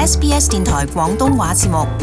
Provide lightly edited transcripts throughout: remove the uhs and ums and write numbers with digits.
SBS 電台廣東話節目。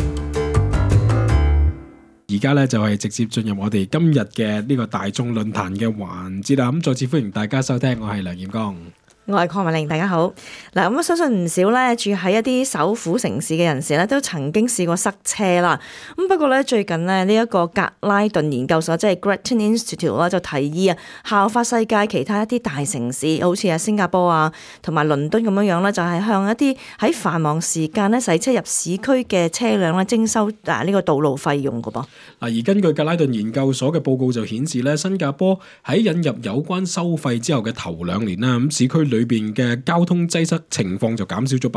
而家咧就係直接進入我哋今日嘅呢個大眾論壇嘅環節啦。咁再次歡迎大家收聽，我係梁彥剛。 我係鄺文玲，大家好。嗱，咁相信唔少咧住喺一啲首府城市嘅人士咧，都曾經試過塞車啦。咁不過咧，最近咧呢一個格拉頓研究所即係 Grattan Institute 啦，就提議啊，效法世界其他一啲大城市，好似新加坡啊同埋倫敦咁樣樣咧，就係向一啲喺繁忙時間咧駛車入市區嘅車輛咧徵收呢個道路費用㗎噃。 嗱，而根據格拉頓研究所嘅報告就顯示咧，新加坡喺引入有關收費之後嘅頭2年啦，咁市區裏邊嘅交通擠塞情況就減少咗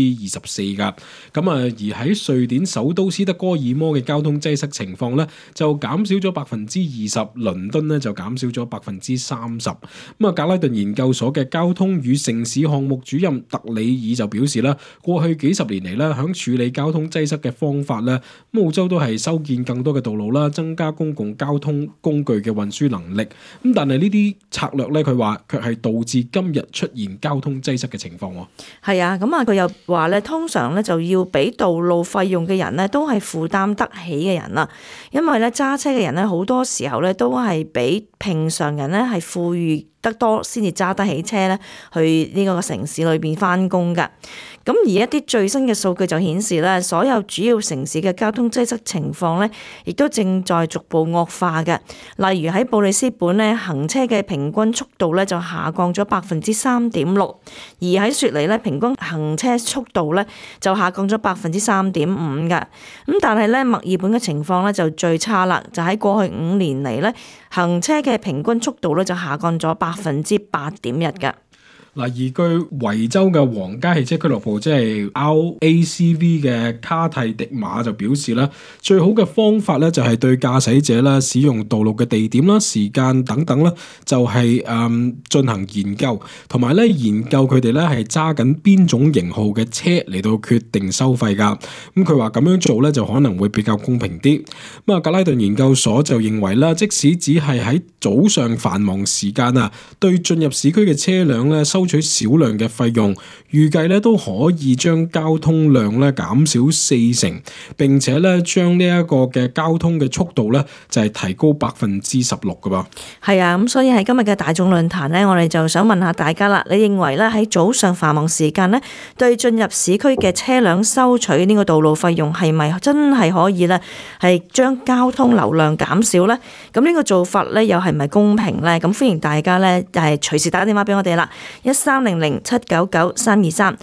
24%噶。咁啊，而喺瑞典首都斯德哥爾摩嘅交通擠塞情況咧，就減少咗20%，倫敦咧就減少咗30%。咁啊，格拉頓研究所嘅交通與城市項目主任特里爾就表示啦，過去幾十年嚟咧，響處理交通擠塞嘅方法咧，澳洲都係修建更多嘅道路啦，增加公共交通工具嘅運輸能力。咁但係呢啲策略咧，佢話卻係導致今日出現交通擠塞嘅情況。 係啊，咁啊佢又話咧，通常咧就要俾道路費用嘅人咧，都係負擔得起嘅人啦。因為咧揸車嘅人咧，好多時候咧都係比平常人咧係富裕得多，先至揸得起車咧去呢個城市裏邊翻工噶。咁而一啲最新嘅數據就顯示咧，所有主要城市嘅交通擠塞情況咧，亦都正在逐步惡化嘅。例如喺布里斯本咧，行車嘅平均速度咧就下降咗3.6%，而喺雪梨咧，平均行車速度咧就下降咗3.5%嘅。咁但係咧，墨爾本嘅情況咧就最差啦，就喺過去5年嚟咧，行車嘅平均速度咧就下降咗8.1%嘅。 嗱，而據維州嘅皇家汽車俱樂部即係 RACV 嘅卡蒂迪馬就表示啦，最好嘅方法咧就係對駕駛者啦、使用道路嘅地點啦、時間等等啦，就係進行研究，同埋咧研究佢哋咧係揸緊邊種型號嘅車嚟到決定收費㗎。咁佢話咁樣做咧就可能會比較公平啲。咁啊，格拉頓研究所就認為啦，即使只係喺早上繁忙時間啊，對進入市區嘅車輛咧收取少量嘅費用，預計咧都可以將交通量咧減少40%，並且咧將呢一個嘅交通嘅速度咧就係提高16%噶噃。 係啊，咁所以喺今日嘅大眾論壇咧，我哋就想問下大家啦，你認為咧喺早上繁忙時間咧，對進入市區嘅車輛收取呢個道路費用係咪真係可以咧係將交通流量減少咧？咁呢個做法咧又係咪公平咧？咁歡迎大家咧係隨時打電話俾我哋啦，1300-799-323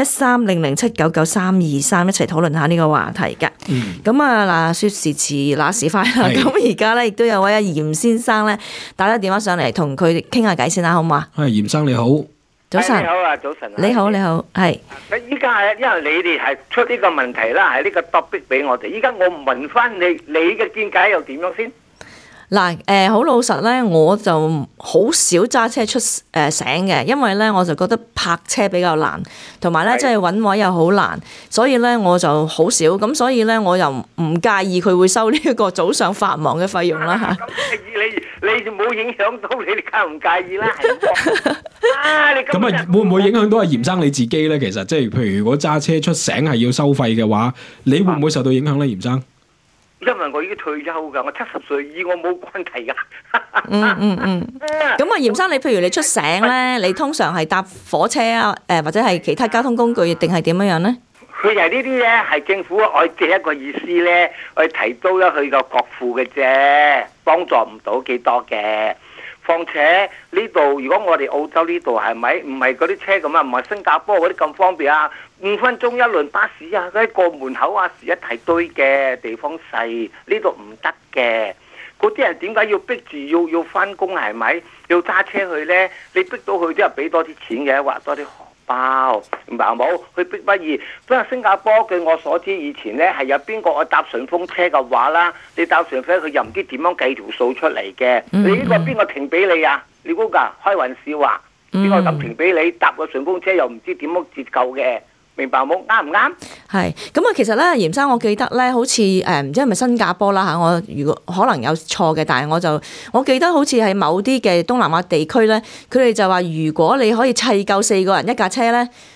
1300-799-323一齊討論下呢個話題嘅。咁啊嗱，說時遲那時快啦，咁而家咧亦都有位阿嚴先生咧打咗電話上嚟同佢傾下偈先啦，好唔好啊？ 係，嚴生你好。 早晨。 你好啊，早晨。 你好，你好，係。 依家係因為你哋係出呢個問題啦，係呢個 topic 俾我哋。依家我問翻你嘅見解又點樣先？ 嗱，好老實咧，我就好少揸車出醒嘅，因為咧我就覺得泊車比較難，同埋咧即係揾位又好難，所以咧我就好少，咁所以咧我又唔介意佢會收呢一個早上繁忙嘅費用啦嚇。 咁你就冇影響到你哋介唔介意啦？ 咁啊，會唔會影響到阿嚴生你自己咧？其實即係譬如如果揸車出醒係要收費嘅話，你會唔會受到影響咧？嚴生？ 因為我已經退休㗎，我70歲，與我冇關係㗎。 咁啊，嚴生，你譬如你出醒咧，你通常係搭火車啊，或者係其他交通工具，定係點樣咧？ 佢係呢啲咧，係政府愛借一個意思咧，去提高咗佢個國庫嘅啫，幫助唔到幾多嘅。況且呢度如果我哋澳洲呢度係咪唔係嗰啲車咁啊？唔係新加坡嗰啲咁方便啊！5分鐘一輪巴士啊，嗰啲過門口啊，時一提堆嘅地方細，呢度唔得嘅。嗰啲人點解要逼住要翻工係咪？要揸車去呢？你逼到佢都係俾多啲錢嘅，或多啲荷包，明白冇？佢逼不易。不過新加坡據我所知，以前呢係有邊個我搭順風車嘅話啦，你搭順風佢又唔知點樣計條數出嚟嘅。你呢個邊個停俾你啊？你估㗎？開玩笑話，邊個咁停俾你搭個順風車又唔知點樣折舊嘅？明白冇？啱唔啱？ 係咁啊！其實咧，嚴生，我記得咧，好似唔知係咪新加坡啦嚇，我如果可能有錯嘅，但係我記得好似係某啲嘅東南亞地區咧，佢哋就話如果你可以砌夠4個人一架車咧，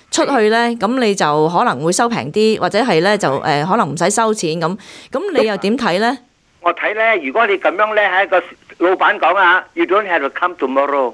出去咧，咁你就可能會收平啲，或者係咧就可能唔使收錢咁。咁你又點睇咧？ 我睇咧，如果你咁樣咧，喺個老闆講啊 ，You don't have to come tomorrow。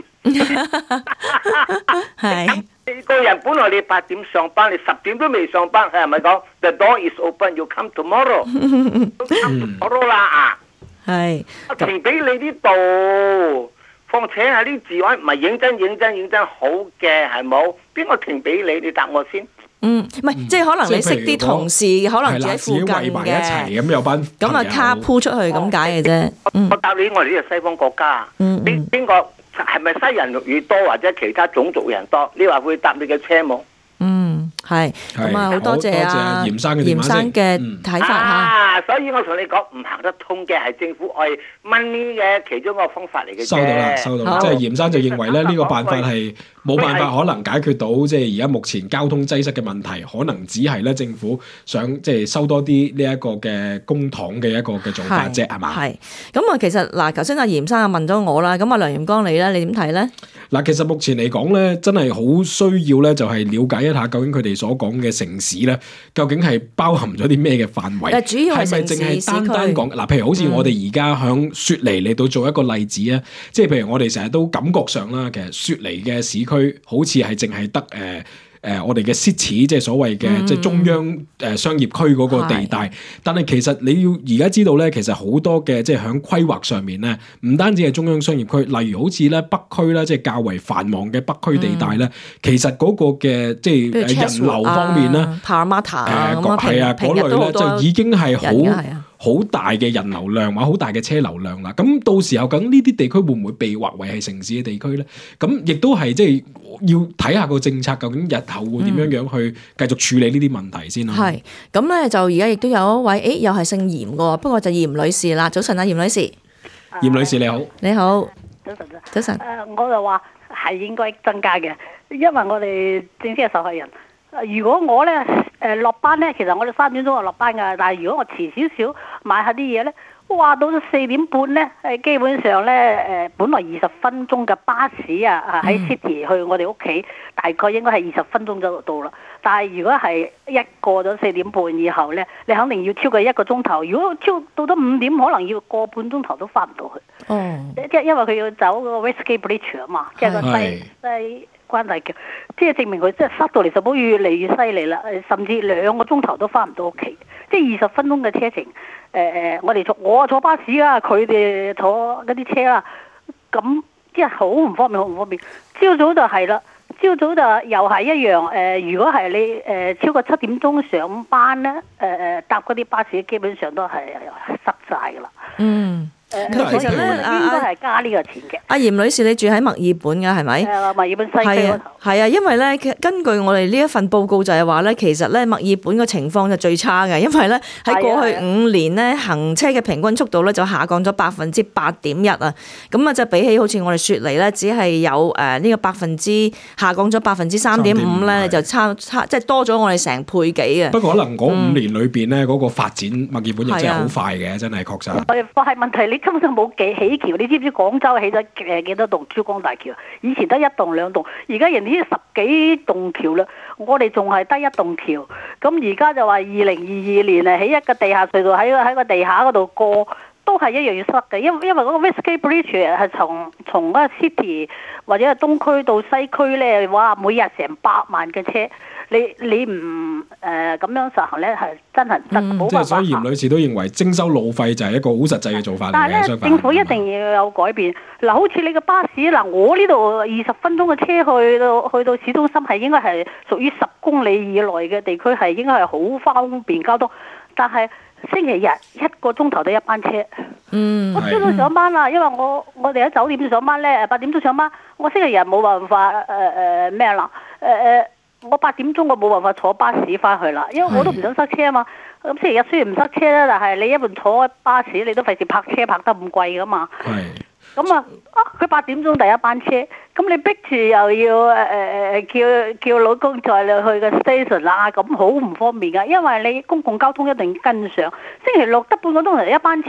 係。 你個人本來你8點上班，你10點都未上班，係咪講 The door is open, you come tomorrow。come tomorrow 啦啊！ 係。 我停俾你呢度。況且係啲字位唔係認真好嘅，係冇邊個停俾你？你答我先。 唔係，即係可能你識啲同事，可能住喺附近嘅， 圍埋一齊咁有班咁啊卡鋪出去咁解嘅啫。 我答你，我哋呢個西方國家，邊個係咪西人越多或者其他種族人多？你話會搭你嘅車冇？ 係咁啊！好多謝啊嚴生嘅睇法嚇。 所以我同你講唔行得通嘅係政府愛 money 嘅其中一個方法嚟嘅。 收到啦，即係嚴生就認為咧呢個辦法係冇辦法可能解決到即係而家目前交通擠塞嘅問題，可能只係咧政府想即係收多啲呢一個嘅公帑嘅一個嘅做法啫，係嘛？ 係咁啊！其實嗱，頭先阿嚴生啊問咗我啦，咁啊梁炎光你咧，你點睇咧？ 嗱，其實目前嚟講咧，真係好需要咧，就係了解一下究竟佢哋所講嘅城市咧，究竟係包含咗啲咩嘅範圍？ 主要係咪淨係單單講嗱？譬如好似我哋而家響雪梨嚟到做一個例子啊，即係譬如我哋成日都感覺上啦，其實雪梨嘅市區好似係淨係得我哋嘅 city 即係所謂嘅即係中央商業區嗰個地帶，但係其實你要而家知道咧，其實好多嘅即係喺規劃上面咧，唔單止係中央商業區，例如好似咧北區咧，即係較為繁忙嘅北區地帶咧，其實嗰個嘅即係人流方面咧 ，Parramatta 係啊嗰類咧就已經係好大嘅人流量或者好大嘅車流量啦，咁到時候咁呢啲地區會唔會被劃為係城市嘅地區咧？咁亦都係即係要睇下個政策究竟日後會點樣去繼續處理呢啲問題先啦。係咁咧，就而家亦都有一位，又係姓嚴嘅，不過就嚴女士啦。早晨啊，嚴女士。 嚴女士你好。 你好。 早晨。我就話係應該增加嘅，因為我哋正式係受害人。如果我咧落班咧，其實我哋3點鐘就落班㗎，但係如果我遲少少買下啲嘢咧，哇到咗4點半咧，基本上咧本來20分鐘嘅巴士啊喺 City 去我哋屋企，大概應該係20分鐘就到啦。但係如果係一過咗4點半以後咧，你肯定要超過1個鐘頭。如果超到咗5點，可能要個半鐘頭都翻唔到去。即係因為佢要走個 Westgate Bridge 啊嘛，即係個西關大橋，即係證明佢即係塞到嚟就冇越嚟越犀利啦，甚至2個鐘頭都翻唔到屋企，即係20分鐘嘅車程。我坐巴士啊，佢哋坐嗰啲車啦，咁即係好唔方便，好唔方便。朝早就係啦，朝早就又係一樣。如果係你超過7點鐘上班咧，搭嗰啲巴士基本上都係塞晒噶啦。其實咧，應該係加呢個錢嘅。阿嚴女士，你住喺墨爾本㗎，係咪？墨爾本西區嗰頭。係啊，因為咧，根據我哋呢一份報告就係話咧，其實咧墨爾本嘅情況就最差嘅，因為咧喺過去5年咧行車嘅平均速度咧就下降咗8.1%啊。咁啊，就比起好似我哋雪梨咧，只係有呢個下降咗3.5%咧，就差即係多咗我哋成倍幾啊。不過可能嗰5年裏邊咧，嗰個發展墨爾本亦真係好快嘅，真係確實。係問題，你根本上冇起橋，你知唔知廣州起咗幾多棟珠江大橋？以前得1棟2棟，而家人哋10幾棟橋啦，我哋仲係得1棟橋。咁而家就話2022年起一個地下隧道喺個地下嗰度過，都係一樣要塞嘅，因為嗰個 Westgate Bridge 係從嗰個 City 或者係東區到西區咧，哇，每日成100萬嘅車。你唔咁樣實行咧，係真係得冇辦法。即係所以嚴女士都認為徵收路費就係一個好實際嘅做法嚟嘅。但係咧，政府一定要有改變。嗱，好似你個巴士嗱，我呢度20分鐘嘅車去到市中心係應該係屬於10公里以內嘅地區，係應該係好方便交通。但係星期日1個鐘頭得1班車。我朝早上班啦，因為我哋喺酒店上班咧，8點鐘上班，我星期日冇辦法咩啦我8點鐘我冇辦法坐巴士翻去啦，因為我都唔想塞車啊嘛。咁星期日雖然唔塞車啦，但係你一般坐巴士你都費事泊車泊得咁貴噶嘛。咁佢8點鐘第1班車，咁你逼住又要叫老公載你去個 station 啦，咁好唔方便噶。因為你公共交通一定跟上。星期六得半個鐘頭1班車，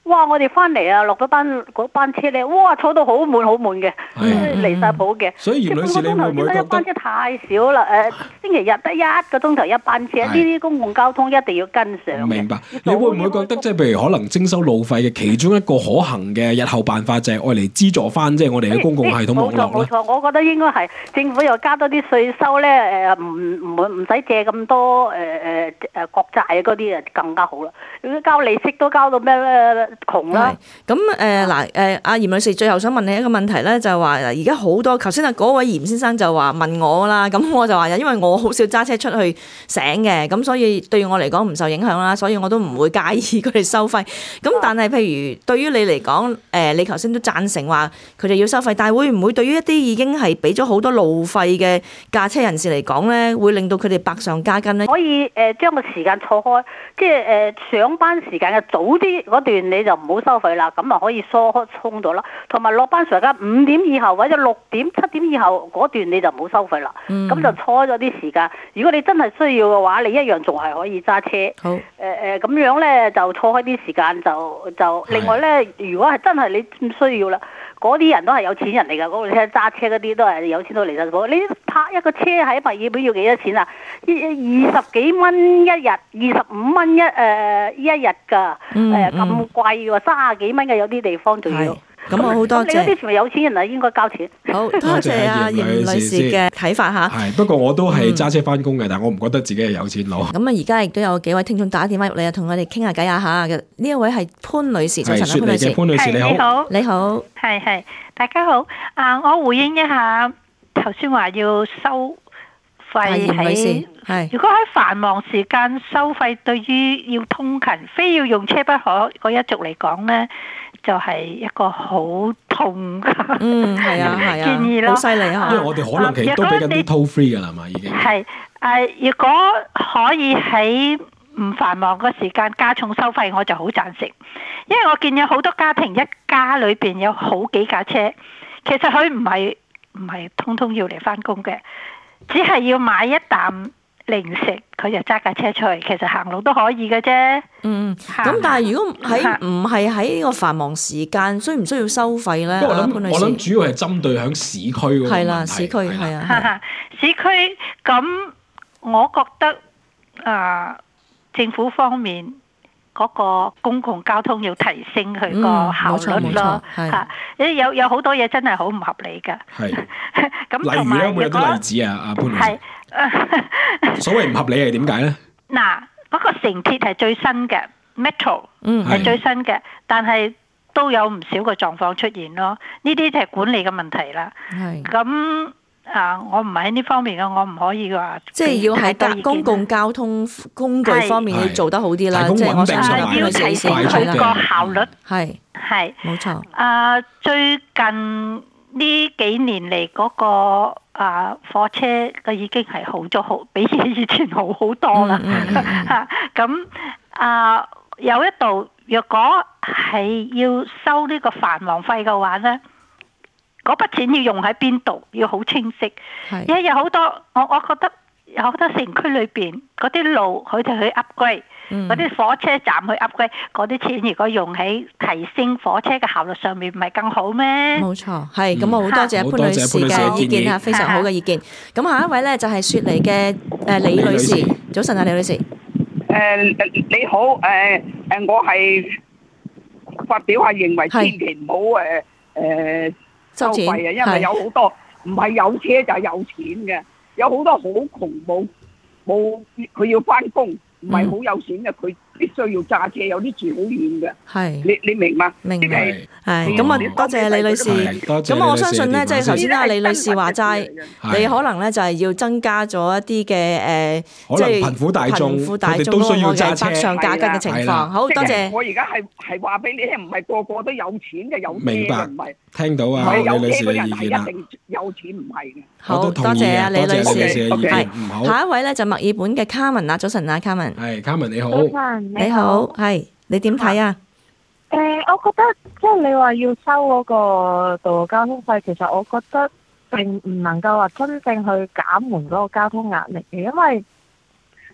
哇！我哋翻嚟啊，落咗嗰班車咧，哇，坐到好滿嘅，離晒譜嘅。 所以葉女士，你會唔會覺得一班車太少啦？星期日得1個鐘頭一班車，呢啲公共交通一定要跟上。 明白。你會唔會覺得即係譬如可能徵收路費嘅其中一個可行嘅日後辦法就係愛嚟資助翻即係我哋嘅公共系統網絡咧？ 冇錯，我覺得應該係政府又加多啲稅收咧，唔使借咁多國債嗰啲啊，更加好啦。如果交利息都交到咩咧？窮啦， 咁阿嚴女士最後想問你一個問題咧，就係話而家好多頭先嗰位嚴先生就話問我啦，咁我就話因為我好少揸車出去醒嘅，咁所以對我嚟講唔受影響啦，所以我都唔會介意佢哋收費。咁但係譬如對於你嚟講，你頭先都贊成話佢哋要收費，但係會唔會對於一啲已經係俾咗好多路費嘅駕車人士嚟講咧，會令到佢哋百上加斤咧？ 可以將個時間錯開，即係上班時間嘅早啲嗰段你就唔好收費啦，咁啊可以疏通到啦。同埋落班時間5點以後或者6點、7點以後嗰段你就唔好收費啦。咁就錯咗啲時間。如果你真係需要嘅話，你一樣仲係可以揸車。 好。 咁樣咧就錯開啲時間就另外咧，如果係真係你唔需要啦，嗰啲人都係有錢人嚟㗎，嗰個揸車嗰啲都係有錢到離晒譜。你泊一個車喺墨爾本要幾多錢啊？20幾蚊一日，25蚊一日㗎。咁貴喎，30幾蚊嘅有啲地方仲要。 咁我好多謝。 你嗰啲全部有錢人啊，應該交錢。 好多謝阿嚴女士嘅睇法嚇。 係，不過我都係揸車翻工嘅，但係我唔覺得自己係有錢佬。 咁啊，而家亦都有幾位聽眾打電話入嚟啊，同我哋傾下偈下嘅。呢一位係潘女士，早晨啊，潘女士。 潘女士你好。 你好。 係，大家好。我回應一下頭先話要收費喺。如果喺繁忙時間收費，對於要通勤非要用車不可嗰一族嚟講咧，就係一個好痛嘅建議咯， 好犀利啊！ 因為我哋可能其實都俾緊啲 toll free 㗎啦嘛，已經係如果可以喺唔繁忙嘅時間加重收費，我就好贊成。因為我見有好多家庭一家裏邊有好幾架車，其實佢唔係通通要嚟翻工嘅，只係要買一啖零食，佢就揸架車出去，其實行路都可以嘅啫。 咁但係如果唔係喺呢個繁忙時間，需唔需要收費咧？ 我諗主要係針對響市區嗰個問題。 係啦，市區係啊。 市區咁，我覺得政府方面嗰個公共交通要提升佢個效率咯。有好多嘢真係好唔合理㗎。係。咁同埋有冇啲例子啊？阿潘女士。所謂唔合理係點解咧？ 嗱，嗰個城鐵係最新嘅 Metro，係最新嘅，但係都有唔少個狀況出現咯。呢啲就係管理嘅問題啦。咁我唔係喺呢方面嘅，我唔可以話。即係要喺公共交通工具方面要做得好啲啦。即係我相信要提升佢個效率。 係冇錯。 最近呢幾年嚟嗰個火車嘅已經係好咗好，比以前好好多啦。咁有一度，若果係要收呢個繁忙費嘅話咧，嗰筆錢要用喺邊度？要好清晰。因為有好多，我覺得有好多城區裏邊嗰啲路，佢哋去 upgrade。嗰啲火車站去 upgrade 嗰啲錢，如果用喺提升火車嘅效率上面，唔係更好咩？冇錯，係咁我好多謝潘女士嘅意見啊，非常好嘅意見。咁下一位咧就係雪梨嘅李女士，早晨啊，李女士。 你好，我係發表下認為，千祈唔好收費啊，因為有好多唔係有車就係有錢嘅，有好多好窮冇佢要翻工。唔係好有錢嘅，佢必須要揸車，有啲住好遠嘅。係，你明嘛？ 明白。係，咁啊，多謝李女士。咁我相信咧，即係頭先阿李女士話齋，你可能咧就係要增加咗一啲嘅即係貧苦大眾都需要揸車，百上加斤嘅情況。好多謝。 我而家係話俾你聽，唔係個個都有錢嘅，有車嘅唔係。 聽到啊，李女士嘅意見啦。 一定有錢唔係嘅。 好多謝啊，李女士。 係， 下一位咧就墨爾本嘅卡文啊，早晨啊，卡文。 係，卡文你好。 你好，係你點睇啊？ 我覺得即係你話要收嗰個道路交通費，其實我覺得並唔能夠話真正去減緩嗰個交通壓力嘅，因為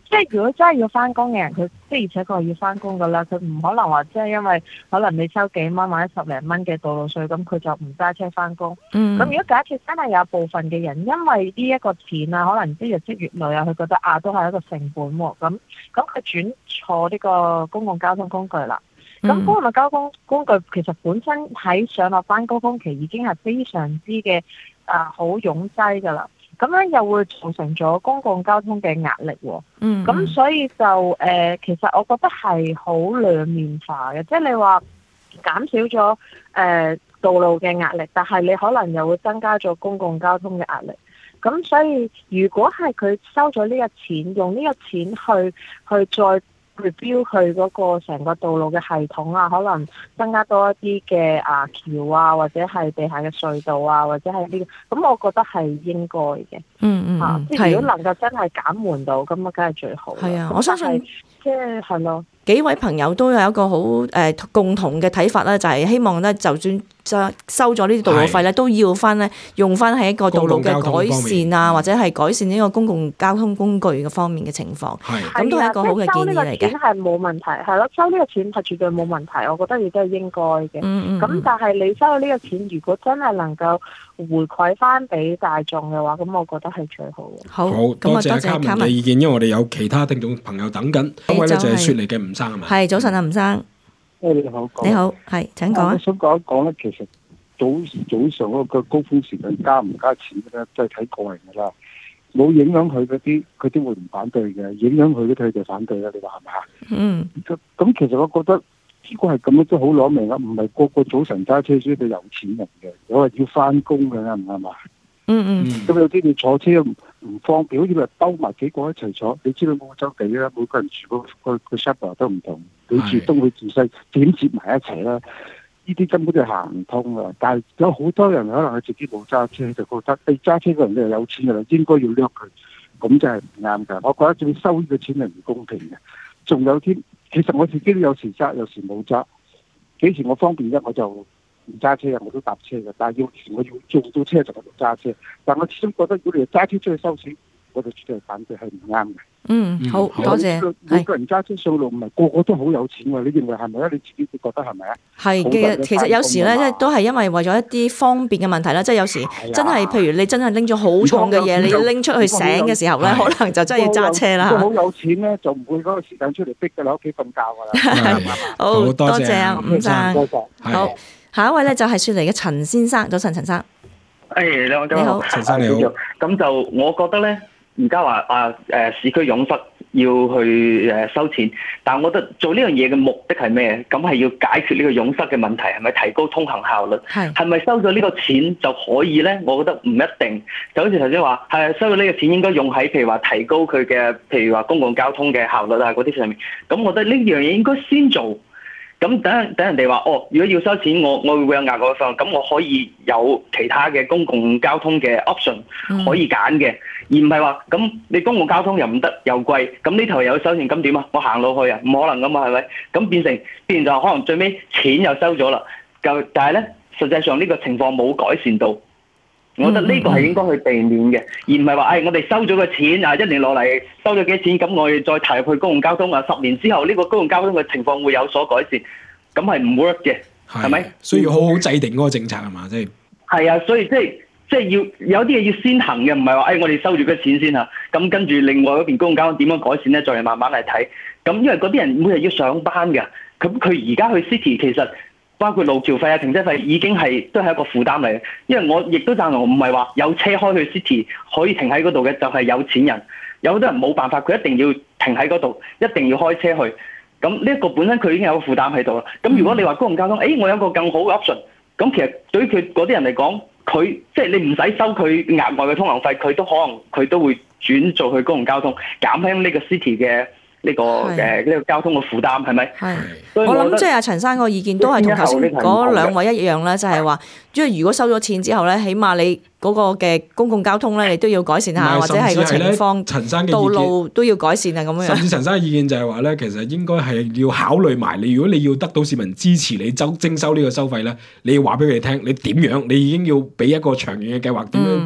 即係如果真係要翻工嘅人，佢的而且確係要翻工噶啦，佢唔可能話即係因為可能你收幾蚊或者10零蚊嘅道路稅，咁佢就唔揸車翻工。咁如果假設真係有部分嘅人因為呢一個錢啊，可能即係日積月累啊，佢覺得都係一個成本喎，咁佢轉坐呢個公共交通工具啦。咁公共交通工具其實本身喺上落班高峰期已經係非常之嘅好擁擠噶啦。咁樣又會造成咗公共交通嘅壓力喎。咁所以就其實我覺得係好兩面化嘅，即係你話減少咗道路嘅壓力，但係你可能又會增加咗公共交通嘅壓力。咁所以如果係佢收咗呢個錢，用呢個錢去再review 佢嗰個成個道路嘅系統啊，可能增加多一啲嘅橋啊，或者係地下嘅隧道啊，或者係呢個，咁我覺得係應該嘅。即係如果能夠真係減緩到，咁啊，梗係最好。 係啊，我相信即係係咯。 幾位朋友都有一個好共同嘅睇法咧，就係希望咧，就算收咗呢啲道路費咧，都要翻咧用翻喺一個道路嘅改善啊，或者係改善呢個公共交通工具嘅方面嘅情況。咁都係一個好嘅建議嚟嘅。 係冇問題，係咯，收呢個錢係絕對冇問題，我覺得亦都係應該嘅。咁但係你收咗呢個錢，如果真係能夠回饋翻俾大眾嘅話，咁我覺得係最好嘅。 好，多謝卡文嘅意見，因為我哋有其他聽眾朋友等緊。嗰位咧就係雪梨嘅吳生係咪？ 係，早晨啊，吳生。 你好， 你好，係請講啊。 我想講一講咧，其實早上嗰個高峰時間加唔加錢咧，都係睇個人噶啦。冇影響佢嗰啲，佢都會唔反對嘅；影響佢嗰啲，佢就反對啦。你話係咪啊？咁其實我覺得呢個係咁樣都好攞命啊！唔係個個早晨揸車先到有錢人嘅，我係要翻工嘅，啱唔啱啊？咁有啲你坐車唔方便，好似話兜埋幾個一齊坐。你知道澳洲地啦，每個人住個 shuttle 都唔同，你住東佢住西，點接埋一齊啦？呢啲根本就行唔通啊！但係有好多人可能佢自己冇揸車，就覺得你揸車個人你係有錢嘅啦，應該要掠佢，咁就係唔啱㗎。我覺得仲收呢個錢係唔公平嘅。仲有啲，其實我自己都有時揸，有時冇揸。幾時我方便我就唔揸車嘅，我都搭車嘅。但係我要做到車就喺度揸車。但我始終覺得，如果你揸車出去收錢，我就絕對係反對，係唔啱嘅。 好多謝。 每個人揸車上路唔係個個都好有錢喎，你認為係咪啊？你自己覺得係咪啊？ 係嘅，其實有時咧，即係都係因為為咗一啲方便嘅問題啦。即係有時真係，譬如你真係拎咗好重嘅嘢，你要拎出去醒嘅時候咧，可能就真係要揸車啦。 好有錢咧，就唔會嗰個時間出嚟逼㗎啦，屋企瞓覺㗎啦。 好多謝啊，吳生。 多謝。 好，下一位咧就係雪梨嘅陳先生，早晨，陳生。 你好， 陳生你好。 咁就我覺得咧，而家話市區擁塞要去收錢，但係我覺得做呢樣嘢嘅目的係咩？咁係要解決呢個擁塞嘅問題，係咪提高通行效率？係咪收咗呢個錢就可以咧？我覺得唔一定。就好似頭先話，係收咗呢個錢應該用喺譬如話提高佢嘅譬如話公共交通嘅效率啊嗰啲上面。咁我覺得呢樣嘢應該先做。咁等人哋話如果要收錢，我會有額外嘅費用，咁我可以有其他嘅公共交通嘅 option 可以揀嘅，而唔係話咁你公共交通又唔得又貴，咁呢頭又有收錢，咁點啊？我行路去啊，唔可能噶嘛，係咪？咁變成就可能最尾錢又收咗啦，但係咧實際上呢個情況冇改善到。我覺得呢個係應該去避免嘅，而唔係話我哋收咗個錢啊，一年落嚟收咗幾錢，咁我哋再投入去公共交通啊，10年之後呢個公共交通嘅情況會有所改善，咁係唔 work 嘅，係咪？ 需要好好制定嗰個政策係嘛？ 係啊，所以即係要有啲嘢要先行嘅，唔係話我哋收住個錢先嚇，咁跟住另外嗰邊公共交通點樣改善咧，再嚟慢慢嚟睇。咁因為嗰啲人每日要上班嘅，咁佢而家去 city 其實。包括路橋費啊、停車費已經都係一個負擔嚟嘅，因為我亦都贊同，唔係話有車開去 city 可以停喺嗰度嘅就係有錢人，有好多人冇辦法，佢一定要停喺嗰度，一定要開車去。咁呢一個本身佢已經有個負擔喺度啦。咁如果你話公共交通，我有個更好嘅 option，咁其實對於佢嗰啲人嚟講，佢即係你唔使收佢額外嘅通行費，佢都會轉做去公共交通，減輕呢個 city 嘅。呢個交通嘅負擔係咪？係， 我諗即係阿陳生個意見都係同頭先嗰兩位一樣啦，就係話，即係如果收咗錢之後咧，起碼你嗰個嘅公共交通咧，你都要改善下，或者係個情況、道路都要改善啊咁樣。 甚至陳生嘅意見就係話咧，其實應該係要考慮埋你，如果你要得到市民支持你徵收呢個收費咧，你要話俾佢哋聽，你點樣？你已經要俾一個長遠嘅計劃，點樣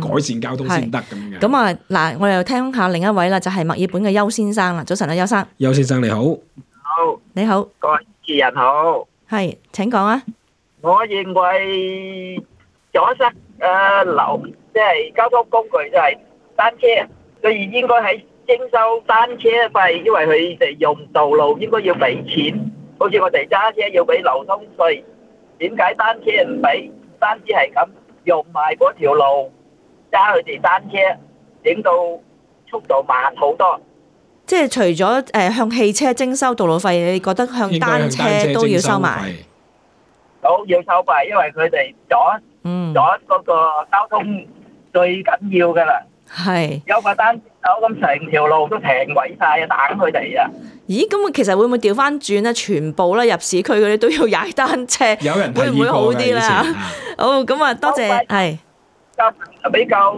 改善交通先得咁樣。 咁啊嗱，我哋又聽下另一位啦，就係墨爾本嘅邱先生啦。早晨啊，邱生。 邱先生你好。 好。 你好。 各位主持人好。 係，請講啊。 我認為阻塞即係交通工具就係單車，所以應該喺徵收單車費，因為佢哋用道路應該要俾錢，好似我哋揸車要俾流通稅，點解單車唔俾？單止係咁用埋嗰條路揸佢哋單車，整到速度慢好多。 即係除咗向汽車徵收道路費，你覺得向單車都要收埋？ 都要收費，因為佢哋阻嗰個交通最緊要噶啦。係有個單車走咁成條路都停位晒啊，等佢哋啊！ 咦，咁其實會唔會調翻轉咧？全部咧入市區嗰啲都要踩單車， 有人會唔會好啲咧？好，咁啊，多謝，係比較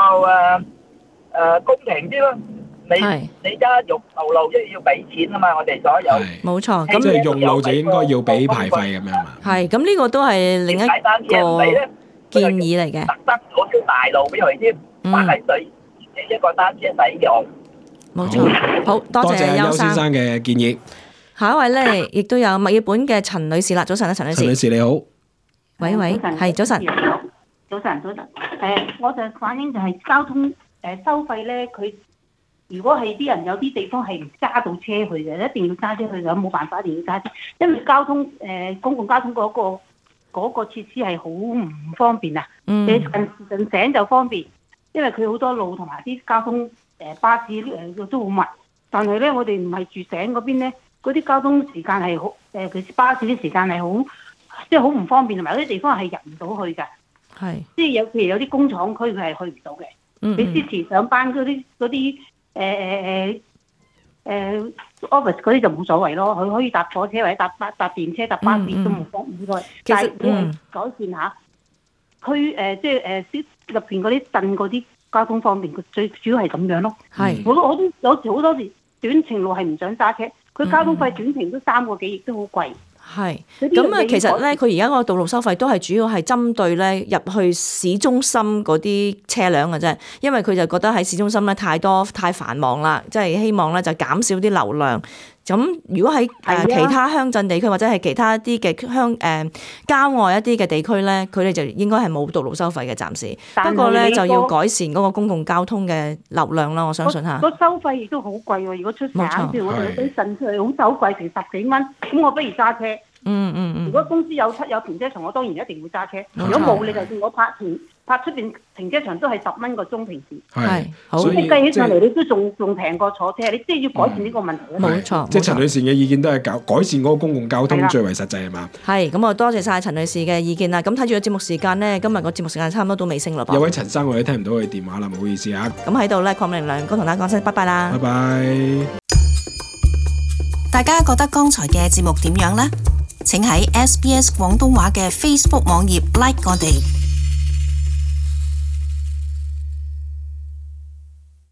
公平啲咯。你揸用道路即係要俾錢啊嘛，我哋所有冇錯。咁即係用路就應該要俾牌費咁樣嘛。 係，咁呢個都係另一個建議嚟嘅。 特登攞條大路俾佢添，翻嚟對一個單車使用。 冇錯，好多謝邱先生嘅建議。 下一位咧，亦都有墨爾本嘅陳女士啦。早晨啊，陳女士。 陳女士你好。 喂，係早晨。 早晨。我就反映就係交通收費咧，佢。如果係啲人有啲地方係唔揸到車去嘅，一定要揸車去嘅，冇辦法一定要揸車，因為交通公共交通嗰個設施係好唔方便啊！你近醒就方便，因為佢好多路同埋啲交通巴士都好密。但係咧，我哋唔係住醒嗰邊咧，嗰啲交通時間係好佢巴士啲時間係好即係好唔方便，同埋有啲地方係入唔到去㗎。係即係譬如有啲工廠區佢係去唔到嘅。你之前上班嗰啲。office 嗰啲就冇所謂咯，佢可以搭火車或者搭電車搭巴士都冇所謂。其實改善下，佢即係入邊嗰啲鎮嗰啲交通方面，佢最主要係咁樣咯。係我都有時好多時短程路係唔想揸車，佢交通費短程都3個幾，亦都好貴。係咁啊，其實咧，佢而家個道路收費都係主要係針對咧入去市中心嗰啲車輛嘅啫，因為佢就覺得喺市中心咧太繁忙啦，即係希望咧就減少啲流量。咁如果喺其他鄉鎮地區或者係其他一啲嘅郊外一啲嘅地區咧，佢哋就應該係冇道路收費嘅暫時。不過咧就要改善嗰個公共交通嘅流量啦，我相信嚇。個收費亦都好貴喎，如果出省譬如我哋啲鎮出去好走貴，成10幾蚊，咁我不如揸車。如果公司有停車場，我當然一定會揸車。如果冇，你就算我泊出邊停車場都係10蚊個鐘平時。係，咁你計起上嚟，你都仲平過坐車。你即係要改善呢個問題啊！冇錯。即係陳女士嘅意見都係改善嗰個公共交通最為實際係嘛？ 係，咁我多謝晒陳女士嘅意見啦。咁睇住個節目時間呢，今日個節目時間差唔多到尾聲啦噃。 有位陳生我哋聽唔到佢電話啦，唔好意思啊。 咁喺度咧，鄺明亮哥同大家講聲拜拜啦。 拜拜。 大家覺得剛才嘅節目點樣呢？請喺SBS 廣東話嘅 Facebook 網頁 like 我哋。